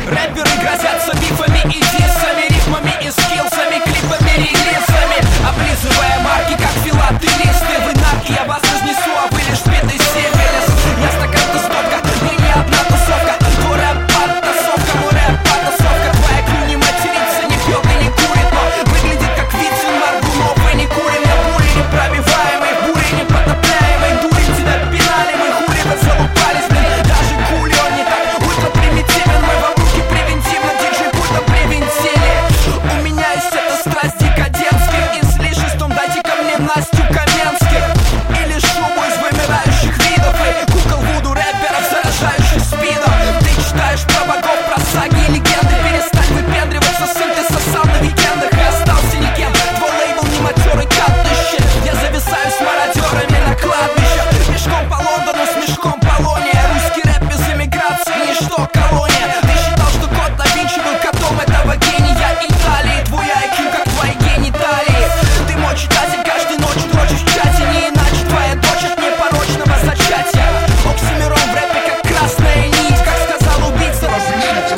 Рэперы грозятся бифами и диссами, рифмами и скиллсами, клипами, релизами, облизывая марки, как филателисты. Вы нарки, я вас разнесу, а вы лишь сбитый сифилис. Я стакан-то стопка, мы не одна тусовка. Твой рэп подтасовка, мой рэп подтасовка. Твоя крю не матерится, не пьет и не курит, но выглядит как Вицин, Маргунов и не курим. Я буря непробиваемый, буря непотопляемый. Дурим тебя пинали, мы хули вы залупались, блин. Даже кули он не так ультра примитивен. Мы вам руки превентивно, диджей пультом превентили. У меня есть эта страсть декадентских излишеством. Дайте ко мне Настю Каменских или шубу из вымирающих видов и кукол вуду рэперов, заражающих спидом. Ты читаешь про богов, про саги и легенды. Перестань выпендриваться, сын, ты сосал на викендах и остался никем. Твой лейбл не матерый катыще. Я зависаю с мародерами на кладбище. Мешком по Лондону с мешком полония. Русский рэп без эмиграции, ничто, колония. Ты считал, что код да Винчи был котом этого гения Италии. Твой IQ как твои гениталии. Ты мой читатель, каждый ночь дрочишь в чате. Не иначе твоя дочь от непорочного зачатия. Оксимирон в рэпе как красная нить. Как сказал убийца, разрешите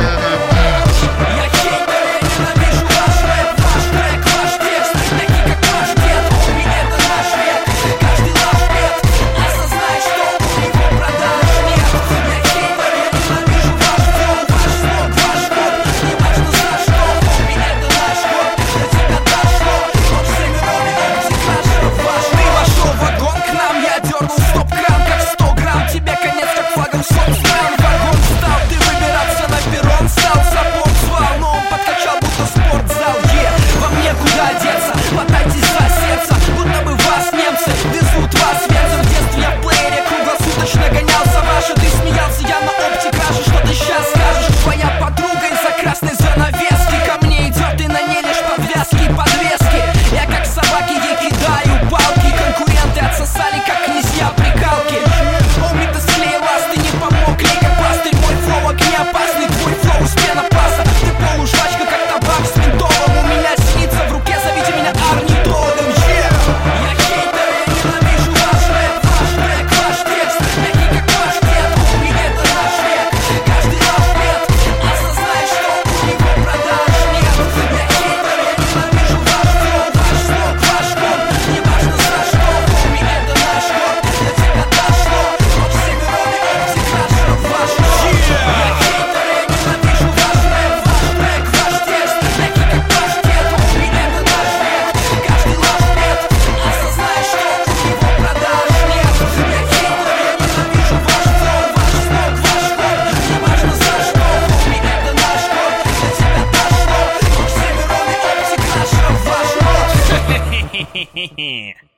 я хейтер, я ненавижу ваш рэп, ваш трек, ваш текст. Такие как ваш дед, хобби это наш век. Каждый ваш бед, осознай, что у него продаж нет. Я хейтер, я ненавижу ваш флоу, ваш слог, ваш код. Не важно за что, хобби это наш год. До тебя дошло, Оксимирон и Антикрашеров ваш. Ты вошел в вагон к нам, я дернул стоп-кран, как 100 грамм. Тебе конец, как флагом соцстран. Вагон встал, ты выбираться на перрон стал. Сапог звал, но он подкачал, будто спортзал. Вам некуда деться, хватайтесь за сердце. Будто бы вас немцы везут вас венцем. В детстве я в плеере круглосуточно гонялся ваши. Ты смеялся, я на опте краше. Что ты сейчас скажешь? Твоя подруга из-за красной занавески ко мне идет, и на ней лишь подвязки и подвески. Я как собаки ей кидаю палки. Конкуренты отсосали, как князья прикалки. Оми, ты склеилась, ты не помог, лей как пластырь. Мой флоу огнеопасный, твой флоу из пенопласта. Ты полужвачка, как табак с ментолом. У меня синица в руке, зовите меня орнитологом. Я хейтер, я ненавижу ваш рэп, ваш трек, ваш текст. Такие как ваш дед, Оми это наш век. Каждый ваш бед, осознай, что у него продаж нет. Я хейтер, я ненавижу ваш флоу, ваш слог, ваш код. Не важно за что, Оми это наш год. До тебя дошло, Оксимирон и Антикрашеров ваш год. Я хейтер, я ненавижу ваш рэп, ваш трек, ваш текст. Такие как ваш дед, Оми это наш век. Каждый ваш бед, осознай, что у него продаж нет. Я хейтер, я ненавижу ваш флоу, ваш слог, ваш код. Не важно за что, Оми это наш год. До тебя дошло, Оксимирон и Антикрашеров ваш год.